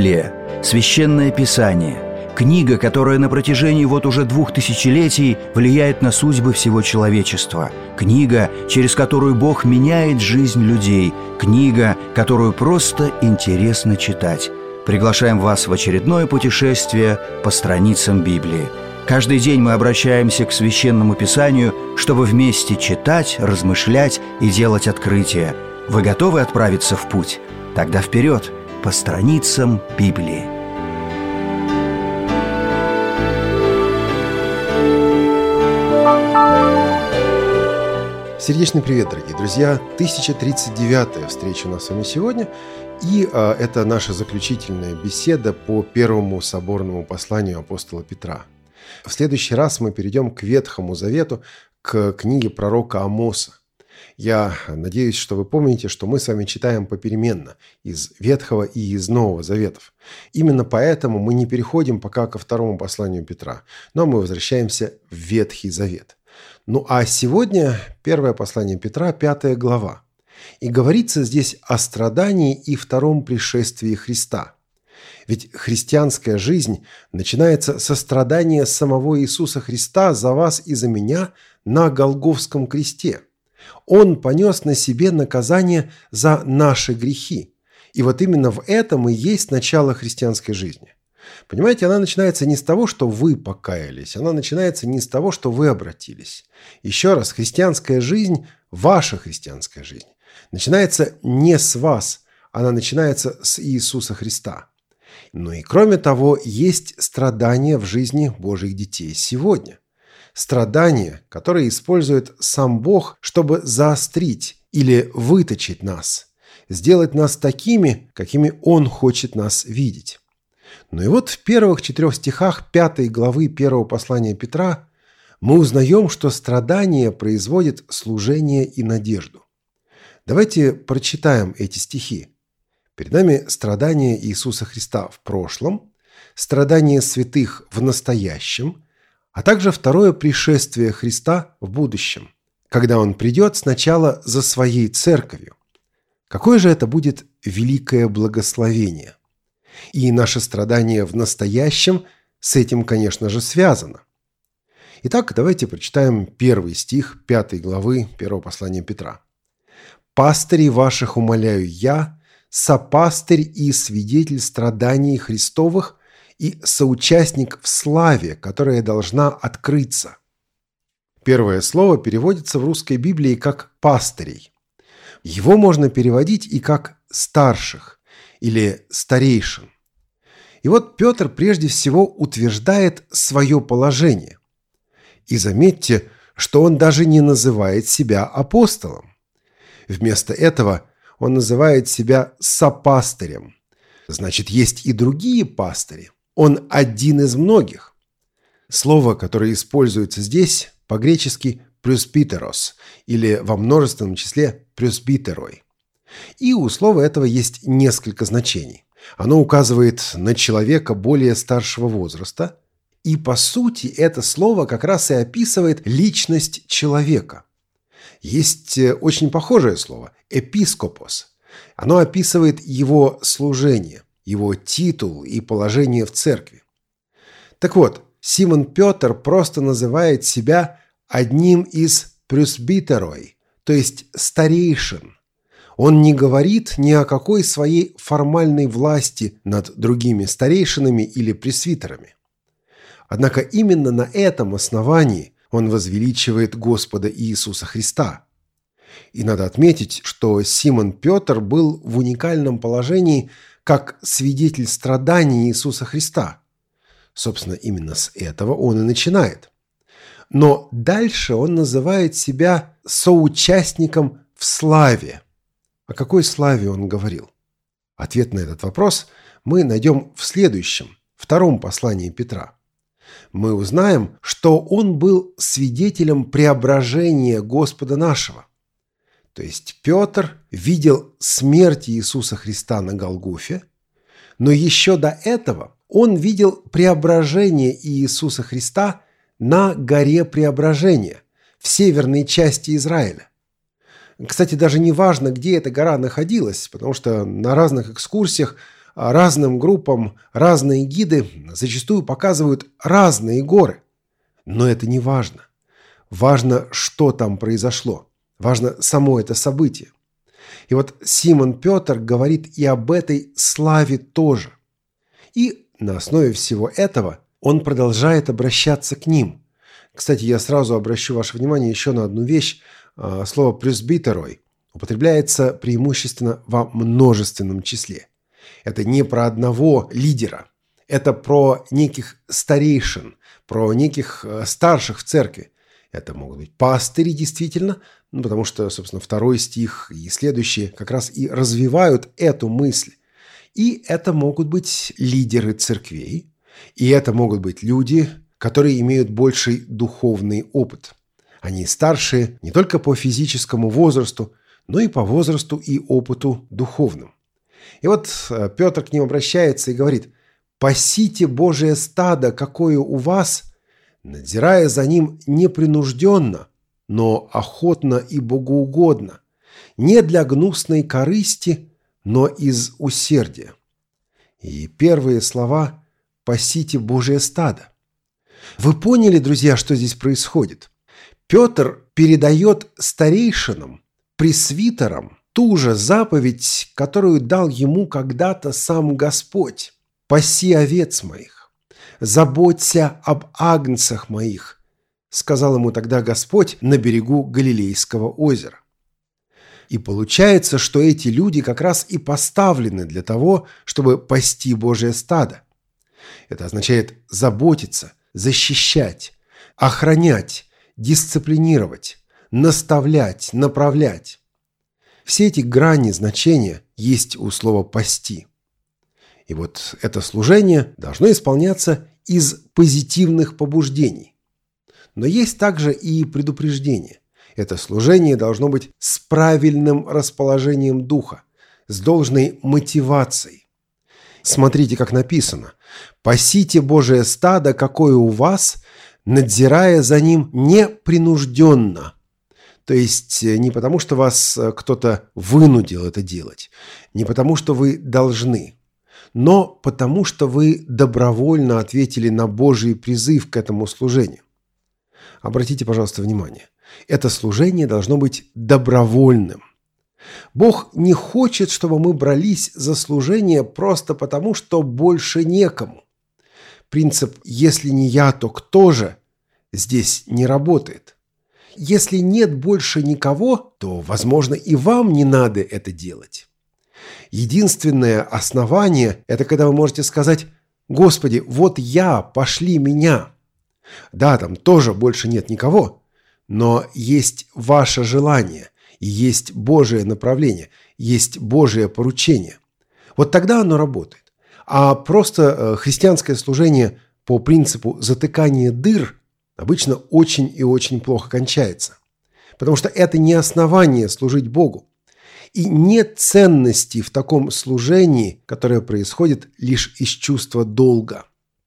Библия – священное писание, книга, которая на протяжении вот уже 2000 влияет на судьбы всего человечества, книга, через которую Бог меняет жизнь людей, книга, которую просто интересно читать. Приглашаем вас в очередное путешествие по страницам Библии. Каждый день мы обращаемся к Священному Писанию, чтобы вместе читать, размышлять и делать открытия. Вы готовы отправиться в путь? Тогда вперед, по страницам Библии. Сердечный привет, дорогие друзья! 1039-я встреча у нас с вами сегодня. И это наша заключительная беседа по первому соборному посланию апостола Петра. В следующий раз мы перейдем к Ветхому Завету, к книге пророка Амоса. Я надеюсь, что вы помните, что мы с вами читаем попеременно из Ветхого и из Нового Заветов. Именно поэтому мы не переходим пока ко второму посланию Петра, но мы возвращаемся в Ветхий Завет. Ну а сегодня первое послание Петра, 5 глава. И говорится здесь о страдании и втором пришествии Христа. Ведь христианская жизнь начинается со страдания самого Иисуса Христа за вас и за меня на Голгофском кресте. Он понес на себе наказание за наши грехи. И вот именно в этом и есть начало христианской жизни. Понимаете, она начинается не с того, что вы покаялись, она начинается не с того, что вы обратились. Еще раз, христианская жизнь, ваша христианская жизнь, начинается не с вас, она начинается с Иисуса Христа. Ну и кроме того, есть страдания в жизни Божьих детей сегодня. Страдания, которые использует сам Бог, чтобы заострить или выточить нас, сделать нас такими, какими Он хочет нас видеть. Ну и вот в первых 4 стихах 5 главы 1 послания Петра мы узнаем, что страдание производит служение и надежду. Давайте прочитаем эти стихи. Перед нами страдания Иисуса Христа в прошлом, страдания святых в настоящем, а также второе пришествие Христа в будущем, когда Он придет сначала за Своей церковью. Какое же это будет великое благословение? И наше страдание в настоящем с этим, конечно же, связано. Итак, давайте прочитаем 1 стих 5 главы 1 послания Петра. «Пастырей ваших умоляю я, сопастырь и свидетель страданий Христовых и соучастник в славе, которая должна открыться». Первое слово переводится в русской Библии как «пастырей». Его можно переводить и как «старших» или «старейшин». И вот Петр прежде всего утверждает свое положение. И заметьте, что он даже не называет себя апостолом. Вместо этого он называет себя сопастырем. Значит, есть и другие пастыри. Он один из многих. Слово, которое используется здесь, по-гречески «пресбитерос» или во множественном числе «пресбитерой». И у слова этого есть несколько значений. Оно указывает на человека более старшего возраста, и по сути это слово как раз и описывает личность человека. Есть очень похожее слово «эпископос». Оно описывает его служение, его титул и положение в церкви. Так вот, Симон Петр просто называет себя одним из пресбитерой, то есть старейшин. Он не говорит ни о какой своей формальной власти над другими старейшинами или пресвитерами. Однако именно на этом основании он возвеличивает Господа Иисуса Христа. И надо отметить, что Симон Петр был в уникальном положении как свидетель страданий Иисуса Христа. Собственно, именно с этого он и начинает. Но дальше он называет себя соучастником в славе. О какой славе он говорил? Ответ на этот вопрос мы найдем в следующем, втором послании Петра. Мы узнаем, что он был свидетелем преображения Господа нашего. То есть Петр видел смерть Иисуса Христа на Голгофе, но еще до этого он видел преображение Иисуса Христа на горе Преображения, в северной части Израиля. Кстати, даже не важно, где эта гора находилась, потому что на разных экскурсиях разным группам разные гиды зачастую показывают разные горы. Но это не важно. Важно, что там произошло. Важно само это событие. И вот Симон Петр говорит и об этой славе тоже. И на основе всего этого он продолжает обращаться к ним. Кстати, я сразу обращу ваше внимание еще на одну вещь. Слово «пресбитерой» употребляется преимущественно во множественном числе. Это не про одного лидера. Это про неких старейшин, про неких старших в церкви. Это могут быть пастыри, действительно, потому что, собственно, 2 стих и следующие как раз и развивают эту мысль. И это могут быть лидеры церквей, и это могут быть люди, которые имеют больший духовный опыт. Они старшие не только по физическому возрасту, но и по возрасту и опыту духовным. И вот Петр к ним обращается и говорит: «Пасите Божие стадо, какое у вас, надзирая за ним непринужденно, но охотно и богоугодно, не для гнусной корысти, но из усердия». И первые слова «пасите Божие стадо». Вы поняли, друзья, что здесь происходит? Петр передает старейшинам, пресвитерам, ту же заповедь, которую дал ему когда-то сам Господь: «Паси овец моих, заботься об агнцах моих», сказал ему тогда Господь на берегу Галилейского озера. И получается, что эти люди как раз и поставлены для того, чтобы пасти Божие стадо. Это означает заботиться, защищать, охранять, дисциплинировать, наставлять, направлять. Все эти грани значения есть у слова «пасти». И вот это служение должно исполняться из позитивных побуждений. Но есть также и предупреждение. Это служение должно быть с правильным расположением духа, с должной мотивацией. Смотрите, как написано: «Пасите Божие стадо, какое у вас, надзирая за ним непринужденно». То есть не потому, что вас кто-то вынудил это делать, не потому, что вы должны, но потому, что вы добровольно ответили на Божий призыв к этому служению. Обратите, пожалуйста, внимание. Это служение должно быть добровольным. Бог не хочет, чтобы мы брались за служение просто потому, что больше некому. Принцип «если не я, то кто же» здесь не работает. Если нет больше никого, то, возможно, и вам не надо это делать. Единственное основание – это когда вы можете сказать: «Господи, вот я, пошли меня». Да, там тоже больше нет никого, но есть ваше желание, и есть Божие направление, есть Божие поручение. Вот тогда оно работает. А просто христианское служение по принципу затыкания дыр обычно очень и очень плохо кончается. Потому что это не основание служить Богу. И нет ценности в таком служении, которое происходит лишь из чувства долга.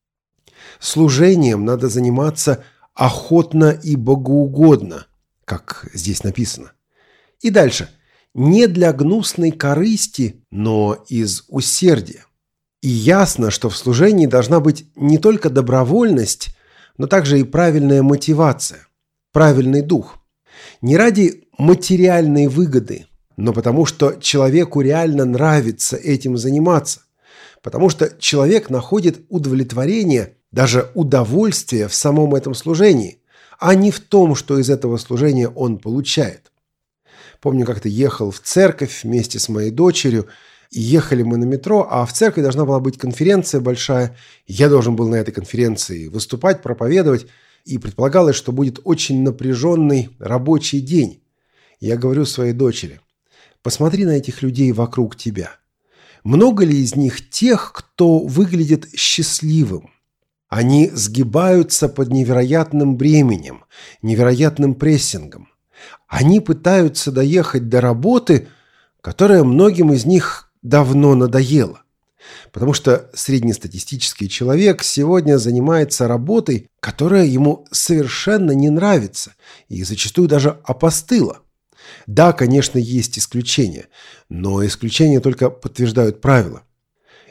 Служением надо заниматься охотно и богоугодно, как здесь написано. И дальше. Не для гнусной корысти, но из усердия. И ясно, что в служении должна быть не только добровольность, но также и правильная мотивация, правильный дух. Не ради материальной выгоды, но потому что человеку реально нравится этим заниматься, потому что человек находит удовлетворение, даже удовольствие в самом этом служении, а не в том, что из этого служения он получает. Помню, как-то ехал в церковь вместе с моей дочерью, и ехали мы на метро, а в церкви должна была быть конференция большая. Я должен был на этой конференции выступать, проповедовать, и предполагалось, что будет очень напряженный рабочий день. Я говорю своей дочери: посмотри на этих людей вокруг тебя. Много ли из них тех, кто выглядит счастливым? Они сгибаются под невероятным бременем, невероятным прессингом. Они пытаются доехать до работы, которая многим из них давно надоела. Потому что среднестатистический человек сегодня занимается работой, которая ему совершенно не нравится и зачастую даже опостыла. Да, конечно, есть исключения, но исключения только подтверждают правила.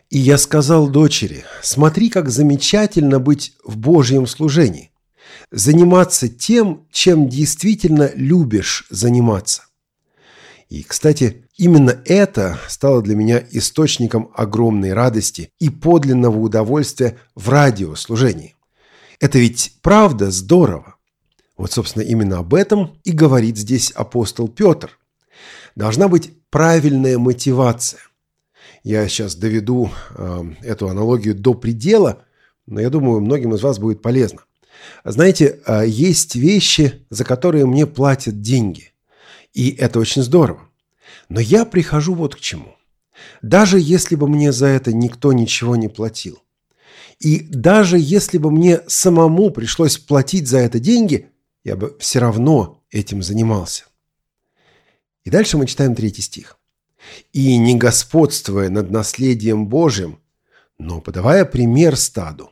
И я сказал дочери: смотри, как замечательно быть в Божьем служении, заниматься тем, чем действительно любишь заниматься. И, кстати, именно это стало для меня источником огромной радости и подлинного удовольствия в радиослужении. Это ведь правда здорово. Вот, собственно, именно об этом и говорит здесь апостол Петр. Должна быть правильная мотивация. Я сейчас доведу эту аналогию до предела, но я думаю, многим из вас будет полезно. Знаете, есть вещи, за которые мне платят деньги. И это очень здорово. Но я прихожу вот к чему. Даже если бы мне за это никто ничего не платил, и даже если бы мне самому пришлось платить за это деньги, я бы все равно этим занимался. И дальше мы читаем 3 стих. «И не господствуя над наследием Божьим, но подавая пример стаду».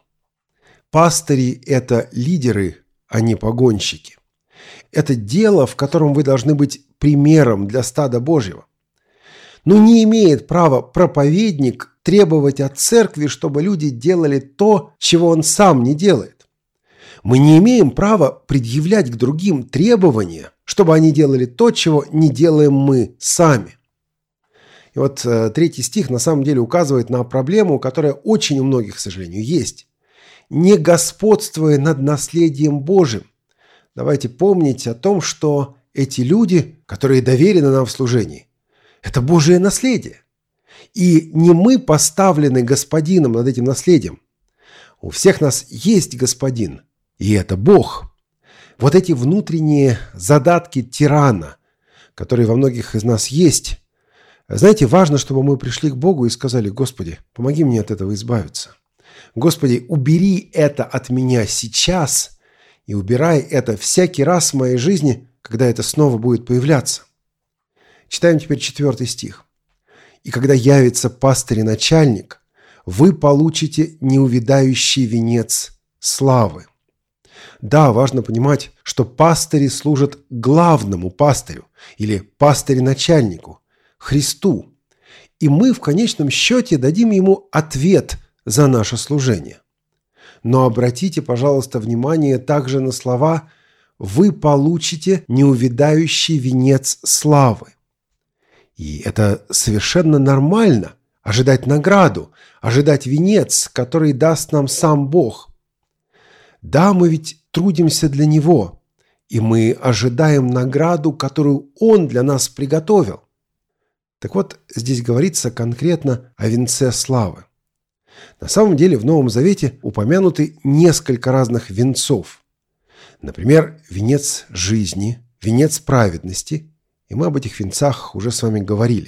Пастыри – это лидеры, а не погонщики. Это дело, в котором вы должны быть примером для стада Божьего. Но не имеет права проповедник требовать от церкви, чтобы люди делали то, чего он сам не делает. Мы не имеем права предъявлять к другим требования, чтобы они делали то, чего не делаем мы сами. И вот 3 стих на самом деле указывает на проблему, которая очень у многих, к сожалению, есть. Не господствуя над наследием Божьим. Давайте помнить о том, что эти люди, которые доверены нам в служении, это Божие наследие. И не мы поставлены господином над этим наследием. У всех нас есть господин, и это Бог. Вот эти внутренние задатки тирана, которые во многих из нас есть, знаете, важно, чтобы мы пришли к Богу и сказали: Господи, помоги мне от этого избавиться. Господи, убери это от меня сейчас и убирай это всякий раз в моей жизни, когда это снова будет появляться. Читаем теперь 4 стих. «И когда явится пастырь и начальник, вы получите неувядающий венец славы». Да, важно понимать, что пастыри служат главному пастырю или пастырю-начальнику, Христу. И мы в конечном счете дадим ему ответ за наше служение. Но обратите, пожалуйста, внимание также на слова «вы получите неувядающий венец славы». И это совершенно нормально – ожидать награду, ожидать венец, который даст нам сам Бог. Да, мы ведь трудимся для Него, и мы ожидаем награду, которую Он для нас приготовил. Так вот, здесь говорится конкретно о венце славы. На самом деле в Новом Завете упомянуты несколько разных венцов. Например, венец жизни, венец праведности, и мы об этих венцах уже с вами говорили.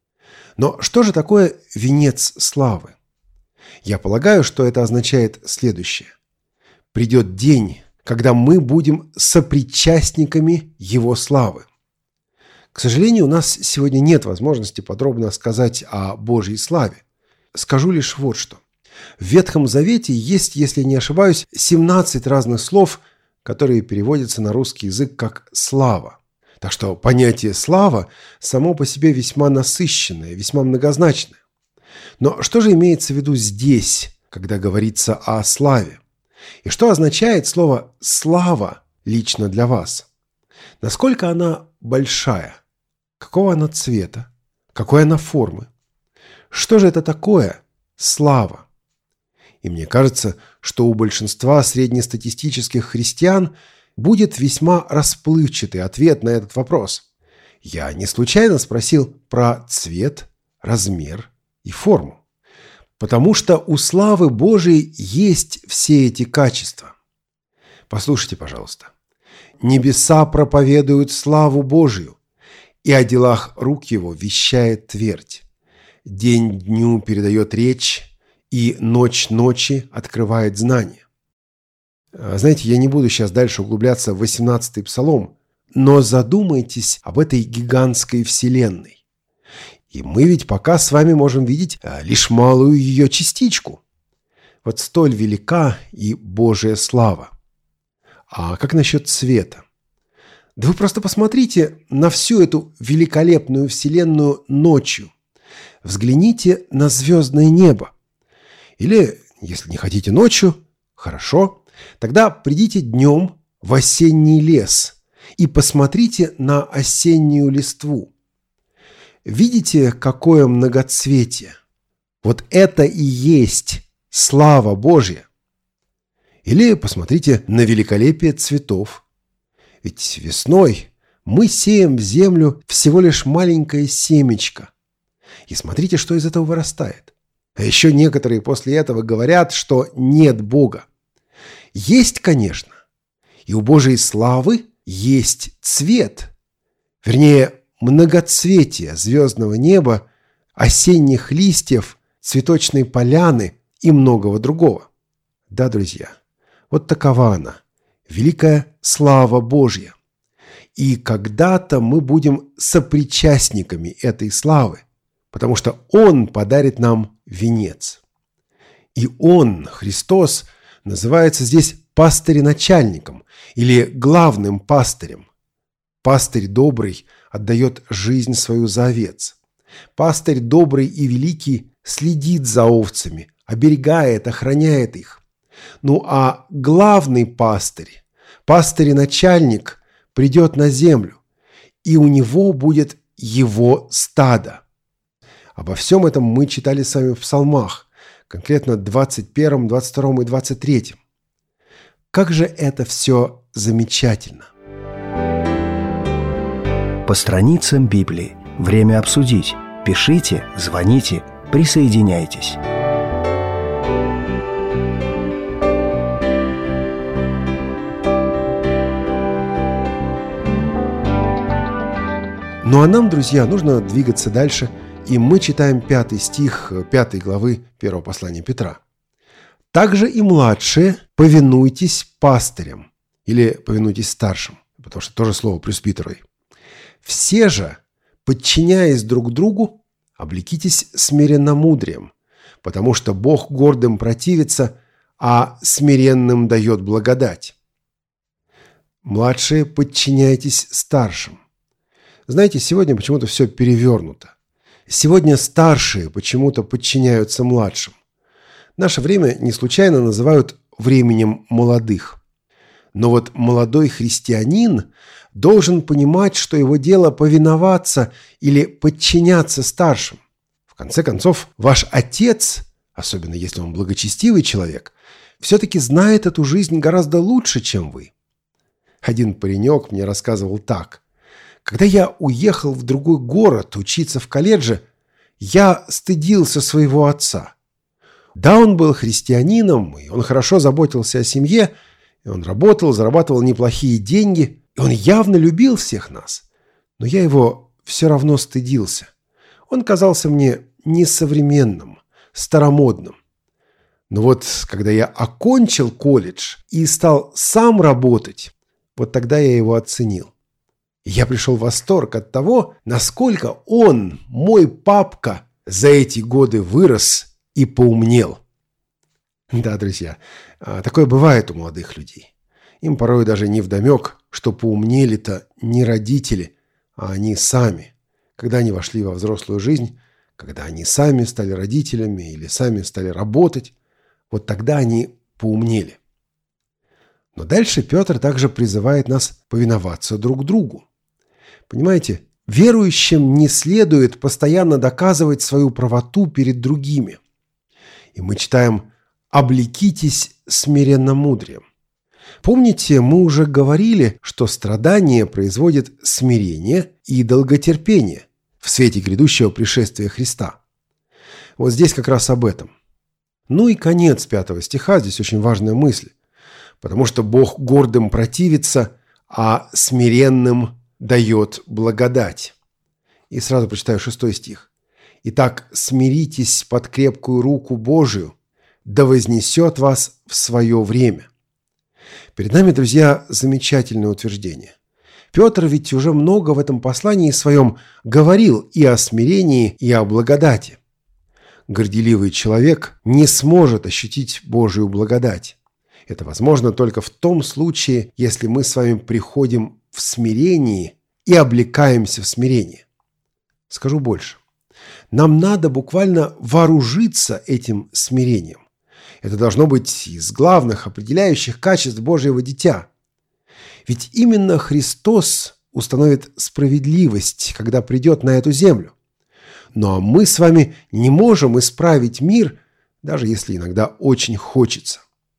Но что же такое венец славы? Я полагаю, что это означает следующее. Придет день, когда мы будем сопричастниками Его славы. К сожалению, у нас сегодня нет возможности подробно сказать о Божьей славе. Скажу лишь вот что. В Ветхом Завете есть, если не ошибаюсь, 17 разных слов, которые переводятся на русский язык как «слава». Так что понятие «слава» само по себе весьма насыщенное, весьма многозначное. Но что же имеется в виду здесь, когда говорится о славе? И что означает слово «слава» лично для вас? Насколько она большая? Какого она цвета? Какой она формы? Что же это такое слава? И мне кажется, что у большинства среднестатистических христиан будет весьма расплывчатый ответ на этот вопрос. Я не случайно спросил про цвет, размер и форму. Потому что у славы Божией есть все эти качества. Послушайте, пожалуйста. «Небеса проповедуют славу Божию, и о делах рук его вещает твердь. День дню передает речь, и ночь ночи открывает знание». Знаете, я не буду сейчас дальше углубляться в 18-й псалом, но задумайтесь об этой гигантской вселенной. И мы ведь пока с вами можем видеть лишь малую ее частичку. Вот столь велика и Божия слава. А как насчет цвета? Да вы просто посмотрите на всю эту великолепную вселенную ночью. Взгляните на звездное небо. Или, если не хотите ночью, хорошо, тогда придите днем в осенний лес и посмотрите на осеннюю листву. Видите, какое многоцветие? Вот это и есть слава Божья. Или посмотрите на великолепие цветов. Ведь весной мы сеем в землю всего лишь маленькое семечко. И смотрите, что из этого вырастает. А еще некоторые после этого говорят, что нет Бога. Есть, конечно. И у Божьей славы есть цвет. Вернее, многоцветие звездного неба, осенних листьев, цветочной поляны и многого другого. Да, друзья, вот такова она, великая слава Божья. И когда-то мы будем сопричастниками этой славы, потому что Он подарит нам венец. И Он, Христос, называется здесь пастырем-начальником или главным пастырем. Пастырь добрый отдает жизнь свою за овец. Пастырь добрый и великий следит за овцами, оберегает, охраняет их. Ну а главный пастырь, пастырь-начальник, придет на землю, и у него будет его стадо. Обо всем этом мы читали с вами в псалмах, конкретно 21, 22 и 23. Как же это все замечательно! По страницам Библии. Время обсудить. Пишите, звоните, присоединяйтесь. Ну а нам, друзья, нужно двигаться дальше, и мы читаем 5 стих 5 главы 1 послания Петра. «Также и младшие повинуйтесь пастырям», или повинуйтесь старшим, потому что тоже слово пресвитерой. «Все же, подчиняясь друг другу, облекитесь смиренномудрием, потому что Бог гордым противится, а смиренным дает благодать. Младшие, подчиняйтесь старшим». Знаете, сегодня почему-то все перевернуто. Сегодня старшие почему-то подчиняются младшим. Наше время не случайно называют временем молодых. Но вот молодой христианин должен понимать, что его дело повиноваться или подчиняться старшим. В конце концов, ваш отец, особенно если он благочестивый человек, все-таки знает эту жизнь гораздо лучше, чем вы. Один паренек мне рассказывал так. Когда я уехал в другой город учиться в колледже, я стыдился своего отца. Да, он был христианином, и он хорошо заботился о семье, и он работал, зарабатывал неплохие деньги, и он явно любил всех нас. Но я его все равно стыдился. Он казался мне несовременным, старомодным. Но вот когда я окончил колледж и стал сам работать, вот тогда я его оценил. Я пришел в восторг от того, насколько он, мой папка, за эти годы вырос и поумнел. Да, друзья, такое бывает у молодых людей. Им порой даже невдомек, что поумнели-то не родители, а они сами. Когда они вошли во взрослую жизнь, когда они сами стали родителями или сами стали работать, вот тогда они поумнели. Но дальше Петр также призывает нас повиноваться друг другу. Понимаете, верующим не следует постоянно доказывать свою правоту перед другими. И мы читаем «облекитесь смиренномудрием». Помните, мы уже говорили, что страдание производит смирение и долготерпение в свете грядущего пришествия Христа. Вот здесь как раз об этом. Ну и конец 5 стиха, здесь очень важная мысль. Потому что Бог гордым противится, а смиренным дает благодать. И сразу прочитаю 6 стих. «Итак, смиритесь под крепкую руку Божию, да вознесет вас в свое время». Перед нами, друзья, замечательное утверждение. Петр ведь уже много в этом послании своем говорил и о смирении, и о благодати. Горделивый человек не сможет ощутить Божию благодать. Это возможно только в том случае, если мы с вами приходим в смирении и облекаемся в смирение. Скажу больше. Нам надо буквально вооружиться этим смирением. Это должно быть из главных определяющих качеств Божьего дитя. Ведь именно Христос установит справедливость, когда придет на эту землю. Но мы с вами не можем исправить мир, даже если иногда очень хочется.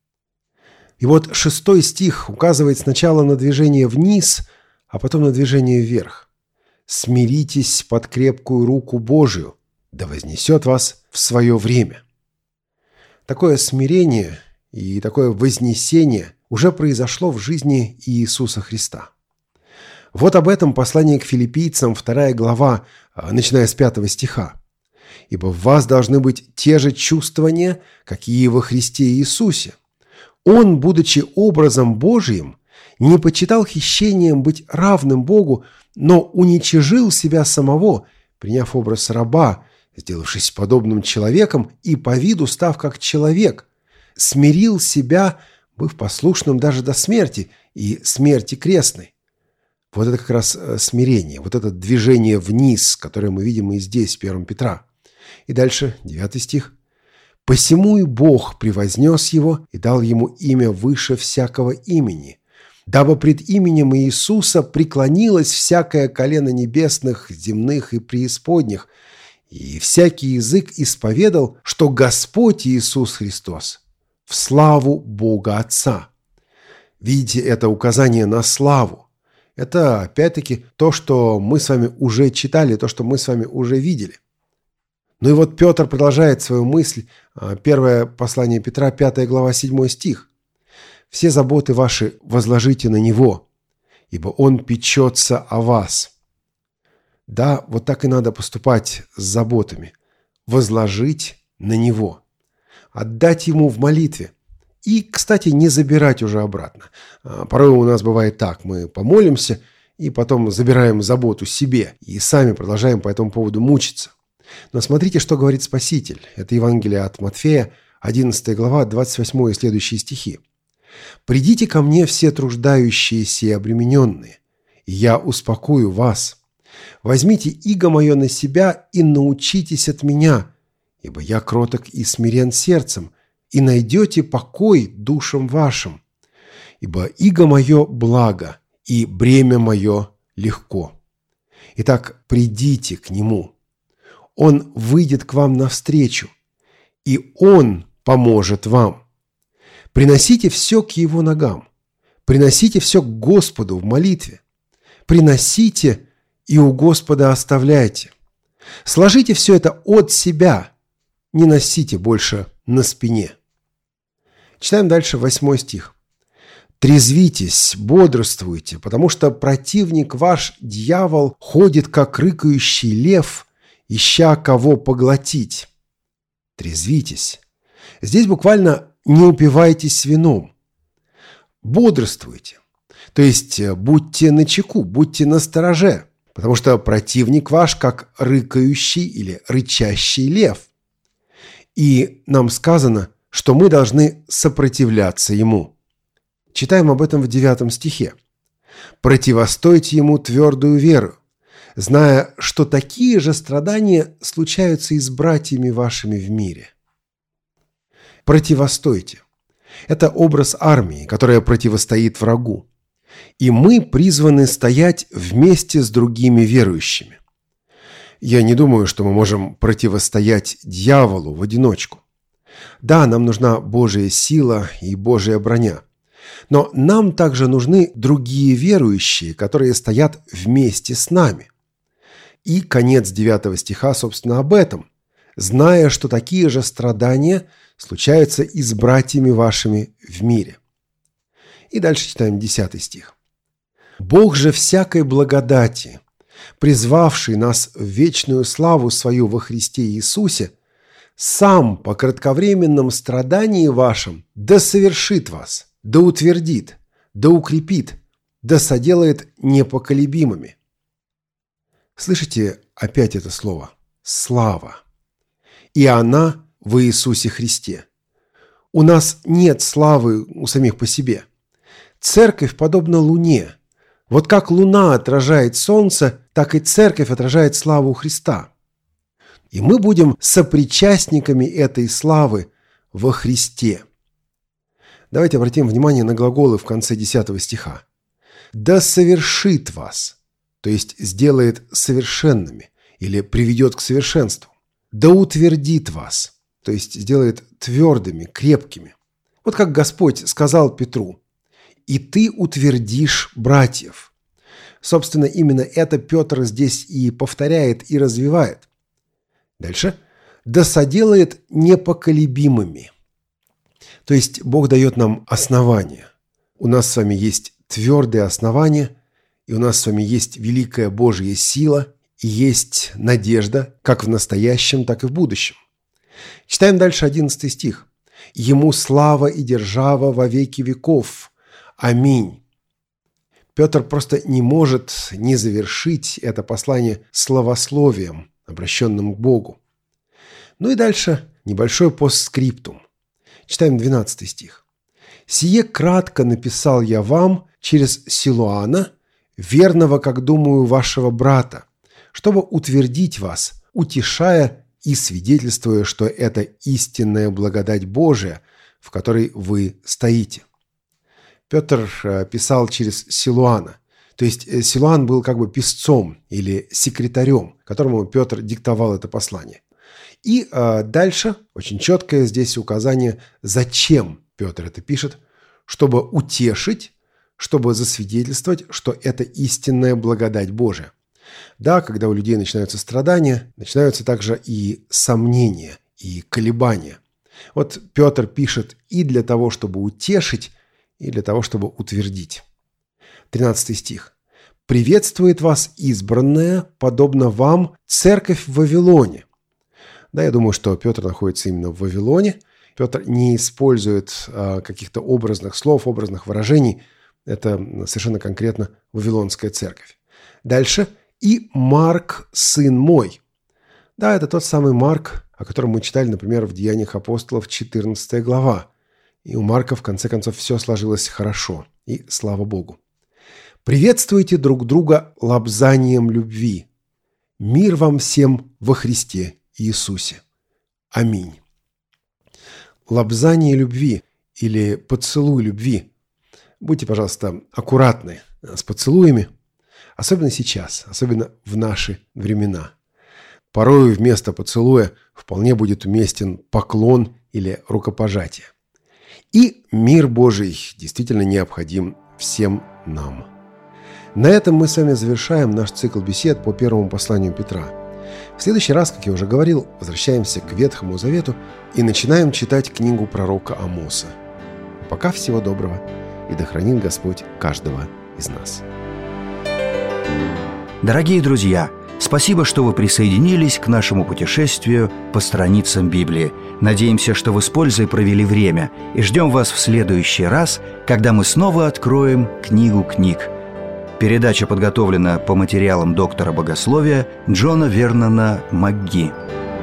И вот 6 стих указывает сначала на движение вниз, а потом на движение вверх. «Смиритесь под крепкую руку Божию, да вознесет вас в свое время». Такое смирение и такое вознесение уже произошло в жизни Иисуса Христа. Вот об этом послание к филиппийцам, 2 глава, начиная с 5 стиха. «Ибо в вас должны быть те же чувствования, какие во Христе Иисусе. Он, будучи образом Божиим, не почитал хищением быть равным Богу, но уничижил себя самого, приняв образ раба, сделавшись подобным человеком и по виду став как человек, смирил себя, быв послушным даже до смерти и смерти крестной». Вот это как раз смирение, вот это движение вниз, которое мы видим и здесь, в 1 Петра. И дальше, 9 стих. «Посему и Бог превознес его и дал ему имя выше всякого имени, дабы пред именем Иисуса преклонилось всякое колено небесных, земных и преисподних, и всякий язык исповедал, что Господь Иисус Христос в славу Бога Отца». Видите, это указание на славу. Это, опять-таки, то, что мы с вами уже читали, то, что мы с вами уже видели. Ну и вот Петр продолжает свою мысль. Первое послание Петра, 5 глава, 7 стих. «Все заботы ваши возложите на Него, ибо Он печется о вас». Да, вот так и надо поступать с заботами. Возложить на Него. Отдать Ему в молитве. И, кстати, не забирать уже обратно. Порой у нас бывает так. Мы помолимся и потом забираем заботу себе. И сами продолжаем по этому поводу мучиться. Но смотрите, что говорит Спаситель. Это Евангелие от Матфея, 11 глава, 28 и следующие стихи. «Придите ко мне все труждающиеся и обремененные, и я успокою вас. Возьмите иго мое на себя и научитесь от меня, ибо я кроток и смирен сердцем, и найдете покой душам вашим. Ибо иго мое благо, и бремя мое легко. Итак, придите к Нему. Он выйдет к вам навстречу, и Он поможет вам. Приносите все к Его ногам, приносите все к Господу в молитве. Приносите и у Господа оставляйте. Сложите все это от себя, не носите больше на спине». Читаем дальше 8 стих. «Трезвитесь, бодрствуйте, потому что противник ваш, дьявол, ходит, как рыкающий лев, ища кого поглотить». Трезвитесь. Здесь буквально не упивайтесь вином. Бодрствуйте. То есть будьте начеку, будьте настороже, потому что противник ваш, как рыкающий или рычащий лев. И нам сказано, что мы должны сопротивляться ему. Читаем об этом в 9 стихе. «Противостойте ему твердую веру, зная, что такие же страдания случаются и с братьями вашими в мире». Противостойте. Это образ армии, которая противостоит врагу. И мы призваны стоять вместе с другими верующими. Я не думаю, что мы можем противостоять дьяволу в одиночку. Да, нам нужна Божья сила и Божья броня. Но нам также нужны другие верующие, которые стоят вместе с нами. И конец 9 стиха, собственно, об этом. «Зная, что такие же страдания случаются и с братьями вашими в мире». И дальше читаем 10 стих. «Бог же всякой благодати, призвавший нас в вечную славу свою во Христе Иисусе, сам по кратковременном страдании вашем да совершит вас, да утвердит, да укрепит, да соделает непоколебимыми». Слышите опять это слово «слава». И она в Иисусе Христе. У нас нет славы у самих по себе. Церковь подобна луне. Вот как луна отражает солнце, так и церковь отражает славу Христа. И мы будем сопричастниками этой славы во Христе. Давайте обратим внимание на глаголы в конце 10 стиха. «Да совершит вас», то есть сделает совершенными или приведет к совершенству. «Да утвердит вас», то есть сделает твердыми, крепкими. Вот как Господь сказал Петру: «И ты утвердишь братьев». Собственно, именно это Петр здесь и повторяет, и развивает. Дальше. «Да соделает непоколебимыми». То есть Бог дает нам основания. У нас с вами есть твердые основания, и у нас с вами есть великая Божья сила, и есть надежда как в настоящем, так и в будущем. Читаем дальше 11 стих. «Ему слава и держава во веки веков. Аминь». Петр просто не может не завершить это послание славословием, обращенным к Богу. Ну и дальше небольшой постскриптум. Читаем 12 стих. «Сие кратко написал я вам через Силуана, верного, как думаю, вашего брата, чтобы утвердить вас, утешая и свидетельствуя, что это истинная благодать Божия, в которой вы стоите». Петр писал через Силуана. То есть Силуан был как бы писцом или секретарем, которому Петр диктовал это послание. И дальше очень четкое здесь указание, зачем Петр это пишет: чтобы утешить, чтобы засвидетельствовать, что это истинная благодать Божия. Да, когда у людей начинаются страдания, начинаются также и сомнения, и колебания. Вот Петр пишет и для того, чтобы утешить, и для того, чтобы утвердить. 13 стих. «Приветствует вас избранная, подобно вам, церковь в Вавилоне». Да, я думаю, что Петр находится именно в Вавилоне. Петр не использует каких-то образных слов, образных выражений. Это совершенно конкретно Вавилонская церковь. Дальше. «И Марк, сын мой». Да, это тот самый Марк, о котором мы читали, например, в Деяниях апостолов, 14 глава. И у Марка, в конце концов, все сложилось хорошо. И слава Богу. «Приветствуйте друг друга лобзанием любви. Мир вам всем во Христе Иисусе. Аминь». Лобзание любви или поцелуй любви. Будьте, пожалуйста, аккуратны с поцелуями, особенно сейчас, особенно в наши времена. Порой вместо поцелуя вполне будет уместен поклон или рукопожатие. И мир Божий действительно необходим всем нам. На этом мы с вами завершаем наш цикл бесед по первому посланию Петра. В следующий раз, как я уже говорил, возвращаемся к Ветхому Завету и начинаем читать книгу пророка Амоса. Пока всего доброго, и да хранит Господь каждого из нас. Дорогие друзья, спасибо, что вы присоединились к нашему путешествию по страницам Библии. Надеемся, что вы с пользой провели время, и ждем вас в следующий раз, когда мы снова откроем книгу книг. Передача подготовлена по материалам доктора богословия Джона Вернона МакГи.